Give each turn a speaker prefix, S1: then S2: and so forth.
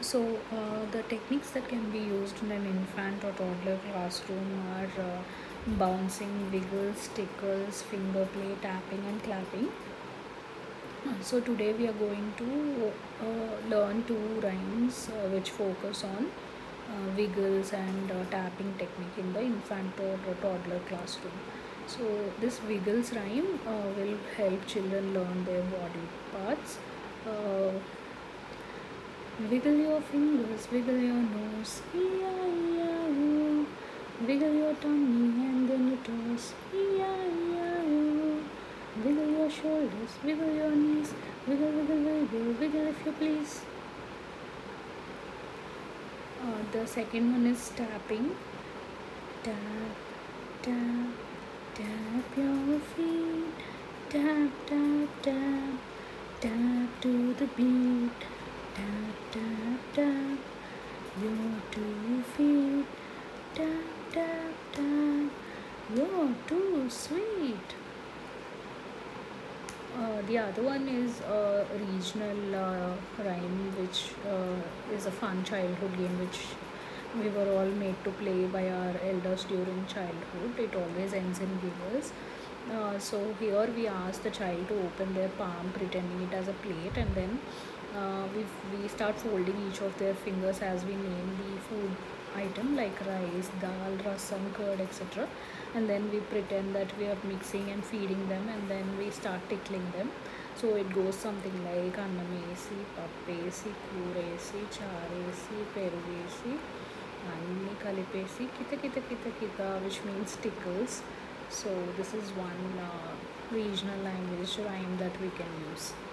S1: The techniques that can be used in an infant or toddler classroom are bouncing, wiggles, tickles, finger play, tapping, and clapping. So today we are going to learn two rhymes which focus on wiggles and tapping technique in the infant or toddler classroom. So this wiggles rhyme will help children learn their body parts. Uh, Wiggle your fingers, wiggle your nose, E-I-E-I-O. Wiggle your tummy and then your toes, E-I-E-I-O. Wiggle your shoulders, wiggle your knees, wiggle, wiggle, wiggle, wiggle if you please. The second one is tapping. Tap, tap, tap your feet. Tap, tap, tap, tap to the beat. Tap, tap, tap your 2 feet. Tap, tap, tap, you're too sweet. The other one is a regional rhyme, which is a fun childhood game which we were all made to play by our elders during childhood. It always ends in giggles. So here we ask the child to open their palm, pretending it as a plate, and then we start folding each of their fingers as we name the food item like rice, dal, rasam, curd, etc. And then we pretend that we are mixing and feeding them, and then we start tickling them. So it goes something like annamesi, pappesi, kuresi, charesi, perugesi, anni kalipesi, kita kita kita kita, which means tickles. So this is one regional language rhyme that we can use.